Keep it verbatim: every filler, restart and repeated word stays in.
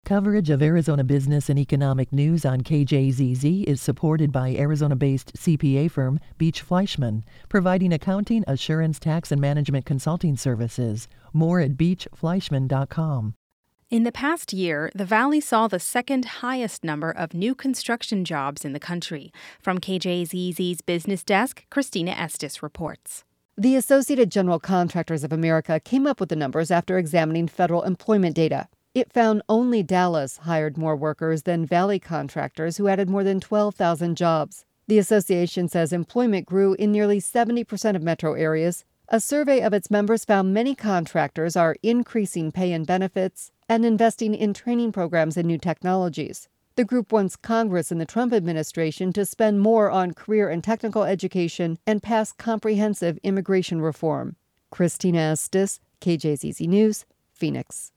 Coverage of Arizona business and economic news on K J Z Z is supported by Arizona-based C P A firm Beach Fleischman, providing accounting, assurance, tax, and management consulting services. More at beach fleischman dot com. In the past year, the Valley saw the second highest number of new construction jobs in the country. From K J Z Z's business desk, Christina Estes reports. The Associated General Contractors of America came up with the numbers after examining federal employment data. It found only Dallas hired more workers than Valley contractors, who added more than twelve thousand jobs. The association says employment grew in nearly seventy percent of metro areas. A survey of its members found many contractors are increasing pay and benefits and investing in training programs and new technologies. The group wants Congress and the Trump administration to spend more on career and technical education and pass comprehensive immigration reform. Christina Estes, K J Z Z News, Phoenix.